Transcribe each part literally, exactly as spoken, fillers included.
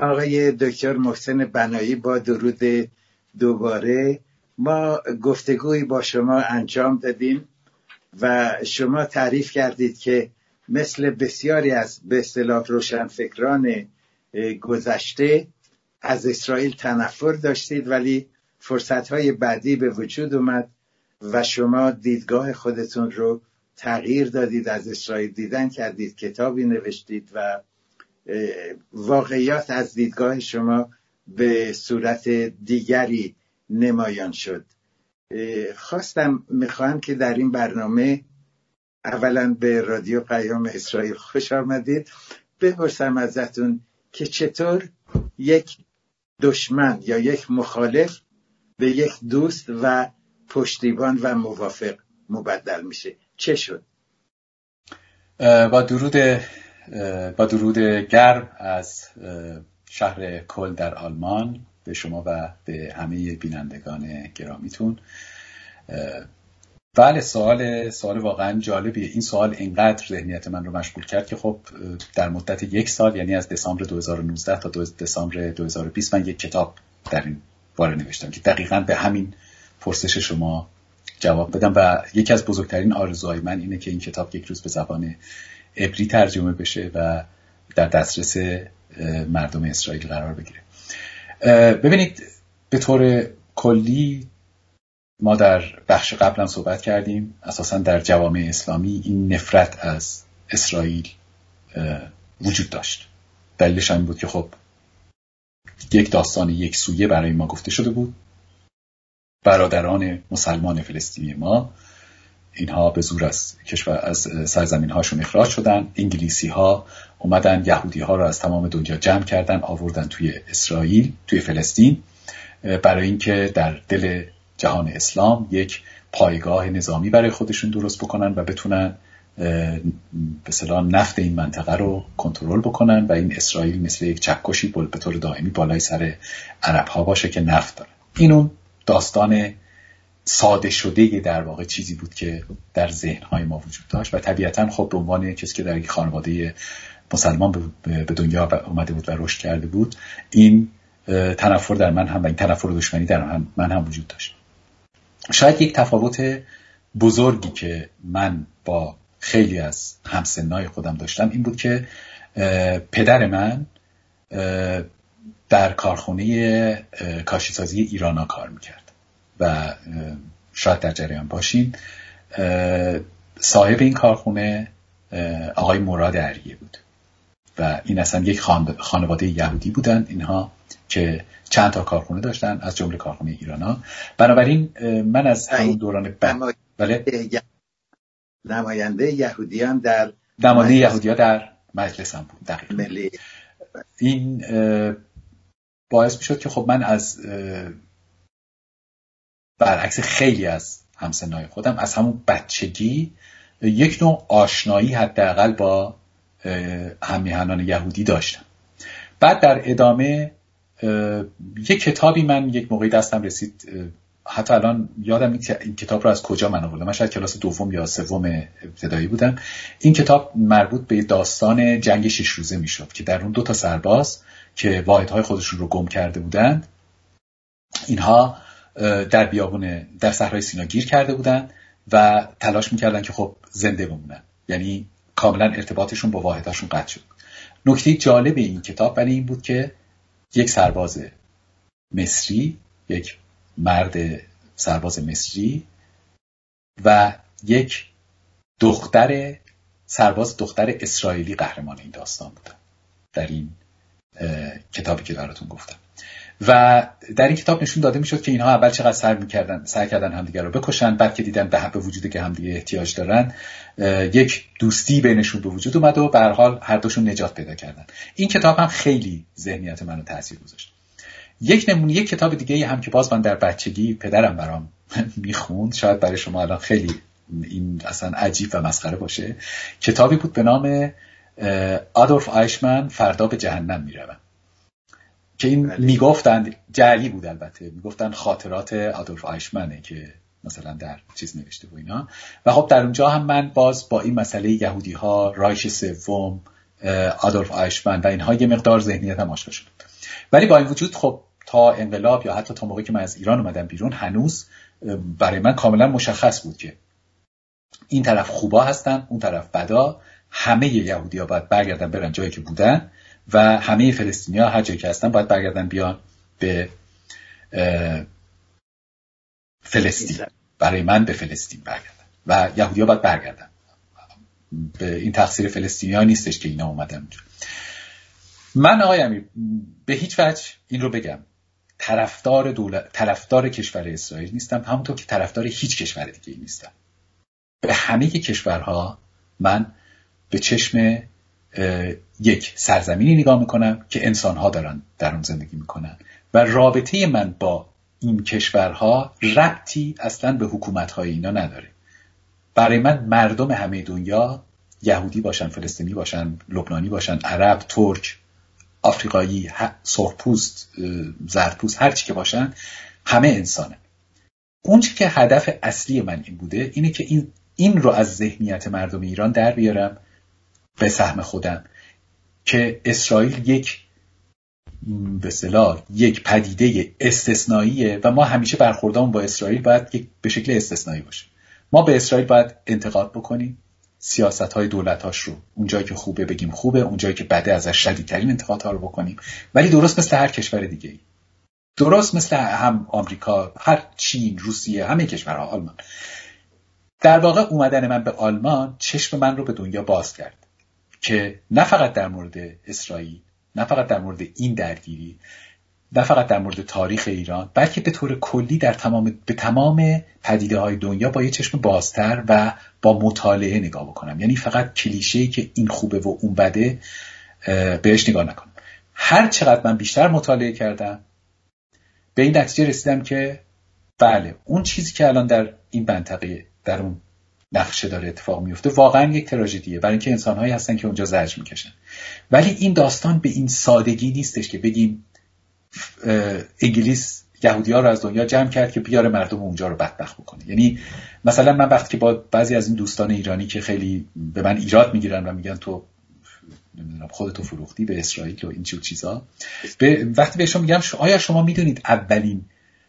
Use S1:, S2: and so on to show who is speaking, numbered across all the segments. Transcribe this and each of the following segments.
S1: آقای دکتر محسن بنایی، با درود دوباره. ما گفتگویی با شما انجام دادیم و شما تعریف کردید که مثل بسیاری از به اصطلاح روشنفکران گذشته از اسرائیل تنفر داشتید، ولی فرصت‌های بعدی به وجود اومد و شما دیدگاه خودتون رو تغییر دادید، از اسرائیل دیدن کردید، کتابی نوشتید و واقعیات از دیدگاه شما به صورت دیگری نمایان شد. خواستم میخوام که در این برنامه اولا به رادیو پیام اسرائیل خوش آمدید، بپرسم ازتون که چطور یک دشمن یا یک مخالف به یک دوست و پشتیبان و موافق مبدل میشه، چه شد؟
S2: با درود با درود گرم از شهر کل در آلمان به شما و به همه بینندگان گرامیتون. بله، سوال سوال واقعا جالبیه. این سوال اینقدر ذهنیت من رو مشغول کرد که خب در مدت یک سال، یعنی از دسامبر دو هزار و نوزده تا دسامبر دو هزار و بیست، من یک کتاب در این باره نوشتم که دقیقاً به همین پرسش شما جواب بدم و یکی از بزرگترین آرزوهای من اینه که این کتاب یک روز به زبان عبری ترجمه بشه و در دسترس مردم اسرائیل قرار بگیره. ببینید، به طور کلی ما در بخش قبلم صحبت کردیم، اساساً در جوامع اسلامی این نفرت از اسرائیل وجود داشت. دلیلش این بود که خب یک داستان یک سویه برای ما گفته شده بود. برادران مسلمان فلسطینی ما، اینها به زور از کشور از سرزمین هاشون اخراج شدن. انگلیسی ها اومدن یهودی ها رو از تمام دنیا جمع کردن، آوردن توی اسرائیل، توی فلسطین، برای اینکه در دل جهان اسلام یک پایگاه نظامی برای خودشون درست بکنن و بتونن به اصطلاح نفت این منطقه رو کنترل بکنن و این اسرائیل مثل یک چکشی به طور دائمی بالای سر عرب ها باشه که نفت داره. این اون داستان ساده شده در واقع چیزی بود که در ذهن‌های ما وجود داشت و طبیعتاً خب به عنوان کسی که در یک خانواده مسلمان به دنیا اومده بود و رشد کرده بود، این تنفر در من هم و این تنفر و دشمنی در من هم وجود داشت. شاید یک تفاوت بزرگی که من با خیلی از همسنای خودم داشتم این بود که پدر من در کارخانه کاشیسازی ایرانا کار میکرد و شاید در جریان باشین، صاحب این کارخانه آقای مراد عریه بود و این اصلا یک خانواده یهودی بودن اینها که چند تا کارخانه داشتن، از جمله کارخانه ایرانا. بنابراین من از همون دوران بعد بله
S1: نماینده یهودیان در
S2: نماینده یهودیان در مجلس هم بود. دقیقاً
S1: ملی.
S2: این باعث میشد که خب من از برعکس خیلی از همسنای خودم از همون بچگی یک نوع آشنایی حداقل با هم‌میهنان یهودی داشتم. بعد در ادامه یک کتابی من یک موقعی دستم رسید، حتی الان یادم نیست این کتاب رو از کجا من آوردم، من شاید کلاس دوم یا سوم ابتدایی بودم. این کتاب مربوط به داستان جنگ شش روزه میشد که در اون دو تا سرباز که واحدهای خودشون رو گم کرده بودند، اینها در بیابون در صحرای سینا گیر کرده بودند و تلاش میکردن که خب زنده بمونن، یعنی کاملا ارتباطشون با واحدهاشون قطع شد. نکته جالب این کتاب ولی این بود که یک سرباز مصری، یک مرد سرباز مصری و یک دختر سرباز دختر اسرائیلی قهرمان این داستان بودن در این کتابی که براتون گفتم. و در این کتاب نشون داده میشد که اینها اول چقدر سعی میکردن سعی کردن همدیگر رو بکشن، بعد که دیدن به وجودی که همدیگه احتیاج دارن یک دوستی بینشون به وجود اومد و به هر حال هر دوشون نجات پیدا کردن. این کتاب هم خیلی ذهنیت منو تاثیر گذاشت. یک نمونه یک کتاب دیگه هم که باز من در بچگی پدرم برام میخوند، شاید برای شما الان خیلی این اصلا عجیب و مسخره باشه، کتابی بود به نام آدولف آیشمن فردا به جهنم میروم که این میگفتن جعلی بود، البته میگفتن خاطرات آدولف آیشمنه که مثلا در چیز نوشته و اینا. و خب در اونجا هم من باز با این مسئله یهودی ها، رایش سوم، آدولف آیشمن و اینها یه مقدار ذهنیت هم آشنا شد. ولی با این وجود خب تا انقلاب یا حتی تا موقعی که من از ایران اومدم بیرون هنوز برای من کاملا مشخص بود که این طرف خوبا هستن، اون طرف بدا، همه یهودی‌ها باید برگردن برن جایی که بودن و همه فلسطینی‌ها هر جایی که هستن باید برگردن بیان به فلسطین. برای من به فلسطین برگردن و یهودی‌ها باید برگردن. به این تقصیر فلسطینی‌ها نیستش که اینا اومدن اونجا. من آقای امیر به هیچ وجه این رو بگم طرفدار دولت طرفدار کشور اسرائیل نیستم، همونطور که طرفدار هیچ کشور دیگه نیستم. به همه کشورها من به چشم یک سرزمینی نگاه میکنم که انسانها دارن در اون زندگی میکنن و رابطه من با این کشورها ربطی اصلا به حکومت‌های اینا نداره. برای من مردم همه دنیا، یهودی باشن، فلسطینی باشن، لبنانی باشن، عرب، ترک، آفریقایی، سرخپوست، زردپوست، هر چی که باشن، همه انسانه. اون چی که هدف اصلی من این بوده اینه که این این رو از ذهنیت مردم ایران در بیارم به سهم خودم که اسرائیل یک به اصطلاح یک پدیده استثنائیه و ما همیشه برخوردمون با اسرائیل باید به شکل استثنایی باشه. ما به اسرائیل باید انتقاد بکنیم، سیاست‌های دولت‌هاش رو اونجایی که خوبه بگیم خوبه، اونجایی که بده ازش شدیدترین انتقادها رو بکنیم، ولی درست مثل هر کشور دیگه‌ای، درست مثل هم آمریکا، هر چین، روسیه، همه کشورها، آلمان. در واقع اومدن من به آلمان چشم من رو به دنیا باز کرد که نه فقط در مورد اسرائیل، نه فقط در مورد این درگیری، نه فقط در مورد تاریخ ایران، بلکه به طور کلی در تمام به تمام پدیده‌های دنیا با یه چشم بازتر و با مطالعه نگاه بکنم. یعنی فقط کلیشه‌ای که این خوبه و اون بده بهش نگاه نکنم. هر چقدر من بیشتر مطالعه کردم به این نتیجه رسیدم که بله، اون چیزی که الان در این منطقه در اون نقشه داره اتفاق میفته واقعا یک تراژدیه، برای اینکه انسان‌هایی هستن که اونجا زجر میکشن. ولی این داستان به این سادگی نیستش که بگیم انگلیس یهودی‌ها رو از دنیا جمع کرد که بیاره مردم اونجا رو بدبخت بکنه. یعنی مثلا من وقتی که با بعضی از این دوستان ایرانی که خیلی به من ایراد میگیرن و میگن تو نمیدونم خودتو فروختی به اسرائیل و این چیز چیزا، به وقتی بهشون میگم آیا شما میدونید اولین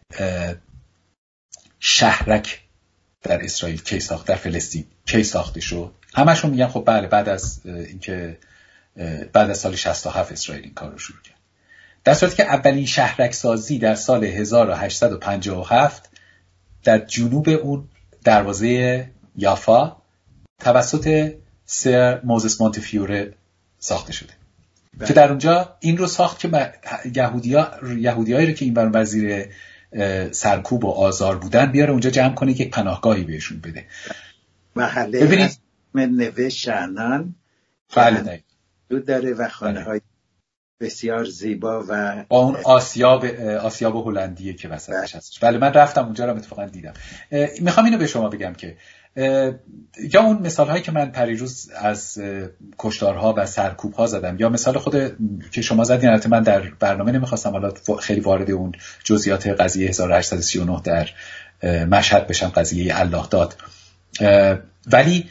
S2: شهرک در اسرائیل کی ساخت، در فلسطین کی ساخته شد؟ همشون میگن خب بله بعد از اینکه بعد از سال شصت و هفت اسرائیل این کار رو شروع کرد. در صورتی که اولین شهرک سازی در سال هزار و هشتصد و پنجاه و هفت در جنوب اون دروازه یافا توسط سر موزس مونتفیوره ساخته شده بله. که در اونجا این رو ساخت که یهودی‌ها یهودیایی رو که این بر زیر سرکوب و آزار بودن بیاره اونجا جمع کنه که یک پناهگاهی بهشون بده.
S1: محله ببینید من نوه شعنان
S2: بله
S1: دو داره و خانه های بسیار زیبا و
S2: با اون آسیاب آسیاب هلندیه که وسطش هستش. بله من رفتم اونجا رو اتفاقا دیدم. میخوام اینو به شما بگم که یا اون مثال هایی که من پریروز از کشتارها و سرکوب ها زدم یا مثال خود که شما زدین، البته من در برنامه نمیخواستم حالا خیلی وارد اون جزئیات قضیه هزار و هشتصد و سی و نه در مشهد بشم، قضیه الله داد، ولی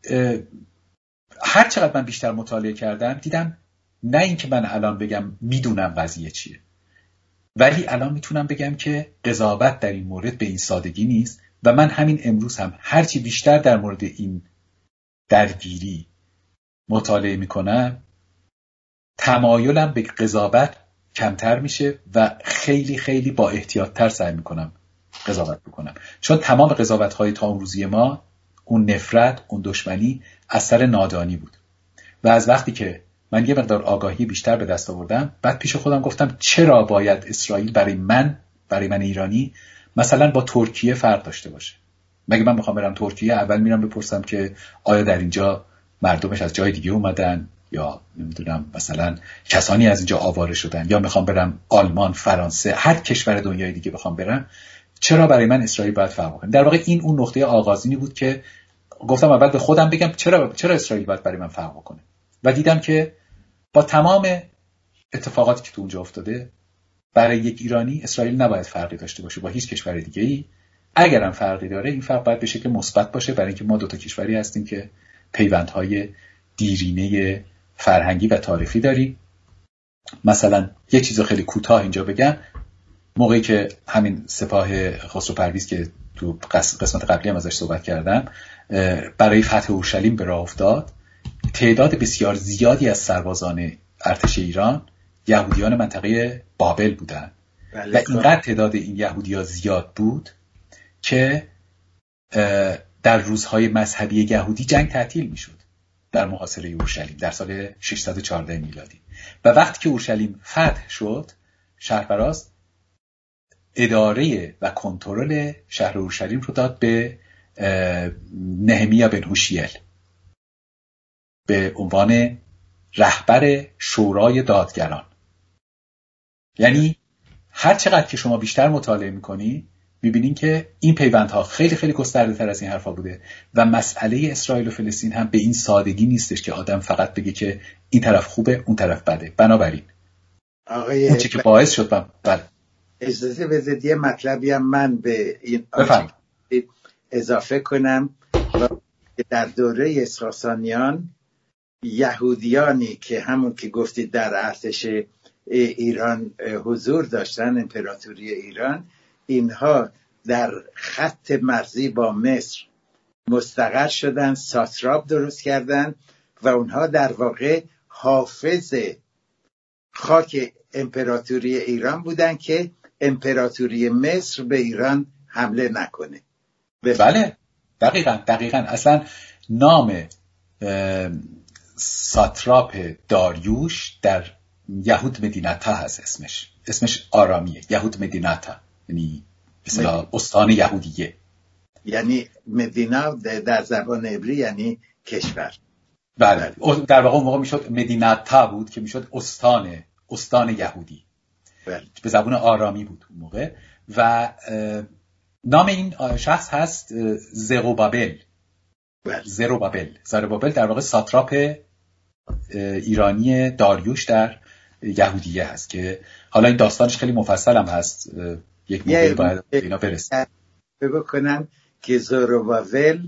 S2: هر چقدر من بیشتر مطالعه کردم دیدم نه اینکه من الان بگم میدونم قضیه چیه، ولی الان میتونم بگم که قضاوت در این مورد به این سادگی نیست و من همین امروز هم هرچی بیشتر در مورد این درگیری مطالعه میکنم تمایلم به قضاوت کمتر میشه و خیلی خیلی با احتیاط‌تر سعی میکنم قضاوت بکنم، چون تمام قضاوت‌های تا اون روزی ما اون نفرت، اون دشمنی اثر نادانی بود و از وقتی که من یه مقدار آگاهی بیشتر به دست آوردم بعد پیش خودم گفتم چرا باید اسرائیل برای من برای من ایرانی مثلا با ترکیه فرق داشته باشه؟ مگه من میخوام برم ترکیه اول میرم بپرسم که آیا در اینجا مردمش از جای دیگه اومدن یا نمیدونم مثلا کسانی از اینجا آواره شدن، یا میخوام برم آلمان، فرانسه، هر کشور دنیای دیگه بخوام برم، چرا برای من اسرائیل باید فرق کنه؟ در واقع این اون نقطه آغازینی بود که گفتم اول به خودم بگم چرا چرا اسرائیل باید برای من فرق کنه و دیدم که با تمام اتفاقاتی که تو اونجا افتاده برای یک ایرانی اسرائیل نباید فرقی داشته باشه با هیچ کشور دیگه‌ای. اگرم فرقی داره این فرق باید به شکل مثبت باشه، برای اینکه ما دو تا کشوری هستیم که پیوندهای دیرینه فرهنگی و تاریخی داری. مثلا یه چیز خیلی کوتاه اینجا بگم، موقعی که همین سپاه خسرو پرویز که تو قسمت قبلی هم ازش صحبت کردم برای فتح اورشلیم به راه افتاد، تعداد بسیار زیادی از سربازان ارتش ایران یهودیان منطقه بابل بودن و اینقدر تعداد این یهودی‌ها زیاد بود که در روزهای مذهبی یهودی جنگ تعطیل میشد در محاصره اورشلیم در سال ششصد و چهارده میلادی. و وقتی که اورشلیم فتح شد، شهرپرست اداره و کنترل شهر اورشلیم رو داد به نهمیا بن هوشیل به عنوان رهبر شورای دادگران. یعنی هر چقدر که شما بیشتر مطالعه میکنی میبینین که این پیوندها خیلی خیلی گسترده تر از این حرفا بوده و مسئله اسرائیل و فلسطین هم به این سادگی نیستش که آدم فقط بگه که این طرف خوبه اون طرف بده. بنابراین
S1: آقای
S2: اون چی که باعث شد من بله
S1: اجازه بدید یه مطلبی هم من به این اضافه کنم. در دوره ساسانیان یهودیانی که همون که گفتید در ارتش ایران حضور داشتن، امپراتوری ایران، اینها در خط مرزی با مصر مستقر شدن، ساتراب درست کردن و اونها در واقع حافظ خاک امپراتوری ایران بودن که امپراتوری مصر به ایران حمله نکنه.
S2: بله دقیقاً دقیقاً اصلا نام ساتراپ داریوش در یهود مدینتا هست، اسمش اسمش آرامیه، یهود مدینتا، یعنی مثلا استان یهودیه.
S1: یعنی مدینا در زبان عبری یعنی کشور.
S2: بله در واقع اون موقع میشد مدینتا بود که میشد استان استان یهودی. بله. به زبان آرامی بود اون موقع. و نام این شخص هست زروبابل. بله. زروبابل زروبابل در واقع ساتراپ ایرانی داریوش در یهودیه هست که حالا این داستانش خیلی مفصل هم هست، یک موقعی باید اینا برسیم.
S1: بگو کنم که زروبابل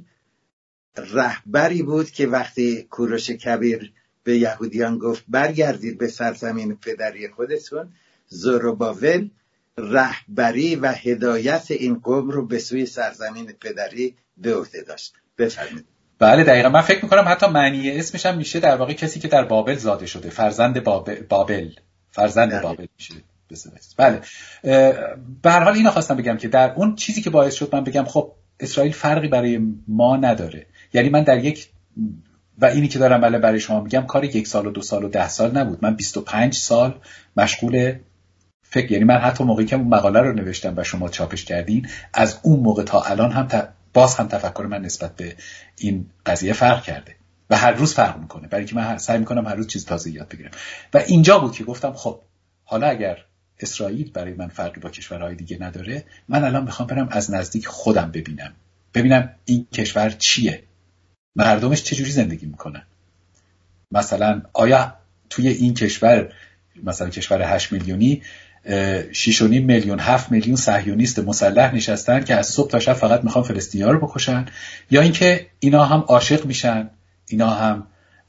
S1: رهبری بود که وقتی کوروش کبیر به یهودیان گفت برگردید به سرزمین پدری خودتون، زروبابل رهبری و هدایت این قوم رو به سوی سرزمین پدری به عهده داشت. بفرمایید.
S2: بله دقیقا. من فکر میکنم حتی معنی اسمش هم میشه در واقع کسی که در بابل زاده شده، فرزند بابل بابل فرزند بله. بابل میشه. بله. به هر حال اینو خواستم بگم که در اون چیزی که باعث شد من بگم خب اسرائیل فرقی برای ما نداره، یعنی من در یک و اینی که دارم الان برای شما میگم کار یک سال و دو سال و ده سال نبود، من بیست و پنج سال مشغول فکر، یعنی من حتی موقعی که اون مقاله رو نوشتم و شما چاپش کردین از اون موقع تا الان هم ت... باز هم تفکر من نسبت به این قضیه فرق کرده و هر روز فرق میکنه، برای اینکه من سعی میکنم هر روز چیز تازه یاد بگیرم. و اینجا بود که گفتم خب حالا اگر اسرائیل برای من فرقی با کشورهای دیگه نداره، من الان میخوام برم از نزدیک خودم ببینم ببینم این کشور چیه، مردمش چجوری زندگی میکنن، مثلا آیا توی این کشور مثلا کشور هشت میلیونی شش و نیم میلیون هفت میلیون صهیونیست مسلح نشستن که از صبح تا شب فقط میخوان فلسطینی‌ها رو بکشن، یا اینکه اینا هم عاشق میشن، اینا هم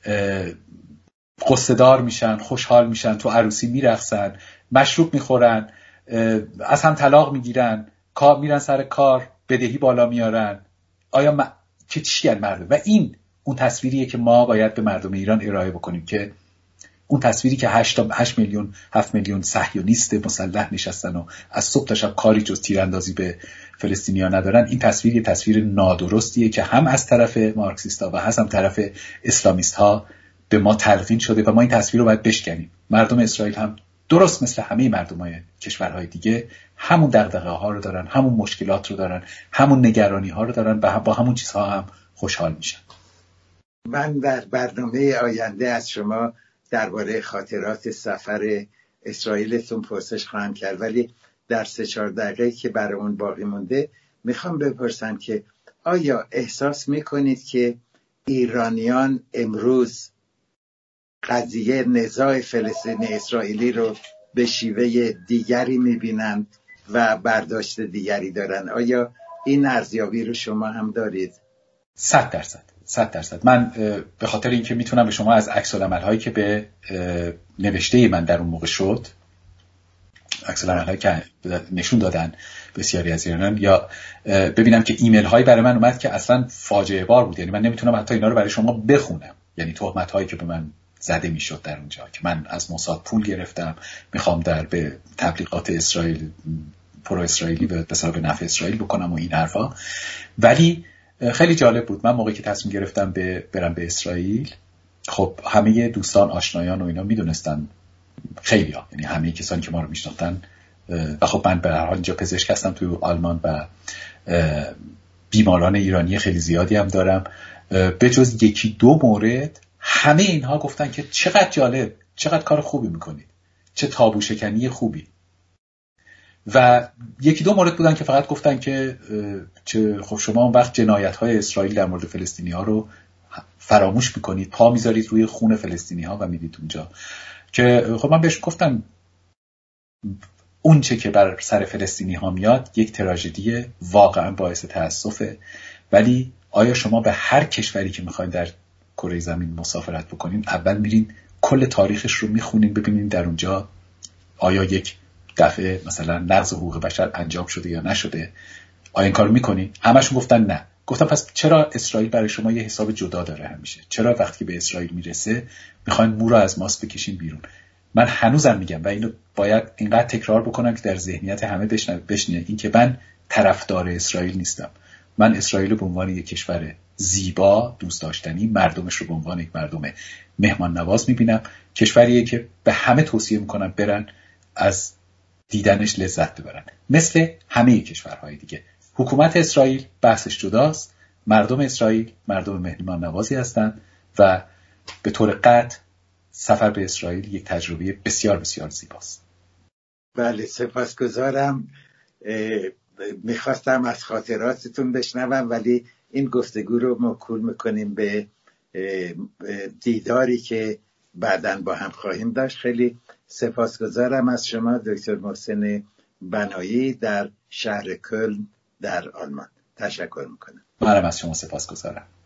S2: قصه‌دار میشن، خوشحال میشن، تو عروسی میرقصن، مشروب میخورن، از هم طلاق میگیرن، کار میرن سر کار، بدهی بالا میارن. آیا م... که چی هست مردم؟ و این اون تصویریه که ما باید به مردم ایران ارائه بکنیم، که اون تصویری که هشت میلیون هفت میلیون صهیونیست مسلح نشستن و از صبح تا شب کاری جز تیراندازی به فلسطینیا ندارن، این تصویر یه تصویر نادرستیه که هم از طرف مارکسیستا و هم طرف اسلامیست‌ها به ما تلقین شده و ما این تصویر رو باید بشکنیم. مردم اسرائیل هم درست مثل همه مردمای کشورهای دیگه همون دغدغه‌ها رو دارن، همون مشکلات رو دارن، همون نگرانی‌ها رو دارن و با همون چیزها هم خوشحال میشن.
S1: من در برنامه آینده از شما درباره خاطرات سفر اسرائیلتون پرسش خواهم کرد، ولی در سه چهار دقیقه که برای اون باقی مونده میخوام بپرسم که آیا احساس میکنید که ایرانیان امروز قضیه نزاع فلسطین اسرائیلی رو به شیوه دیگری میبینند و برداشت دیگری دارن؟ آیا این ارزیابی رو شما هم دارید؟
S2: صد درصد صد درصد. من به خاطر اینکه میتونم به شما از عکس العمل هایی که به نوشته من در اون موقع شد، عکس العمل هایی که نشون دادن بسیاری از ایرانیان، یا ببینم که ایمیل هایی برای من اومد که اصلا فاجعه بار بود، یعنی من نمیتونم حتی اینا رو برای شما بخونم، یعنی تهمت هایی که به من زده میشد در اونجا که من از موساد پول گرفتم، میخوام در به تبلیغات اسرائیل پرو اسرائیلی به حساب نفع اسرائیل بکنم و این حرفا. ولی خیلی جالب بود، من موقعی که تصمیم گرفتم به برم به اسرائیل، خب همه دوستان آشنایان و اینا میدونستن، خیلی ها، یعنی همه کسانی که ما رو میشناختن، و خب من به هر حال اینجا پزشک هستم تو آلمان و بیماران ایرانی خیلی زیادی هم دارم، به جز یکی دو مورد همه اینها گفتن که چقدر جالب، چقدر کار خوبی میکنید، چه تابو شکنی خوبی. و یکی دو مورد بودن که فقط گفتن که چه خب شما اون وقت جنایت‌های اسرائیل در مورد فلسطینی‌ها رو فراموش میکنید، پا میذارید روی خون فلسطینی‌ها و میدید اونجا. که خب من بهش گفتم اون چه که بر سر فلسطینی‌ها میاد یک تراژدی واقعا باعث تأسفه، ولی آیا شما به هر کشوری که میخواین در کره زمین مسافرت بکنین، اول میرین کل تاریخش رو میخونین ببینین در اونجا آیا یک دفعه مثلا نقض حقوق بشر انجام شده یا نشده، آیا این کارو میکنین؟ همشون گفتن نه. گفتم پس چرا اسرائیل برای شما یه حساب جدا داره همیشه؟ چرا وقتی که به اسرائیل میرسه میخواین مو رو از ماست بکشین بیرون؟ من هنوزم میگم و اینو باید اینقدر تکرار بکنم که در ذهنیت همه بشینه، این که من طرفدار اسرائیل نیستم. من اسرائیل به عنوان یک کشور زیبا، دوست داشتنی، مردمش رو به عنوان یک مردم مهمان نواز میبینم، کشوریه که به همه توصیه میکنم برن از دیدنش لذت ببرن، مثل همه کشورهای دیگه. حکومت اسرائیل بحثش جداست، مردم اسرائیل مردم مهمان نوازی هستند و به طور قطع سفر به اسرائیل یک تجربه بسیار بسیار زیباست.
S1: بله سپاسگزارم. میخواستم از خاطراتتون بشنوم، ولی این گفتگو رو موکول میکنیم به دیداری که بعداً با هم خواهیم داشت. خیلی سپاسگزارم از شما دکتر محسن بنایی در شهر کلن در آلمان. تشکر میکنم.
S2: منم از شما سپاسگزارم.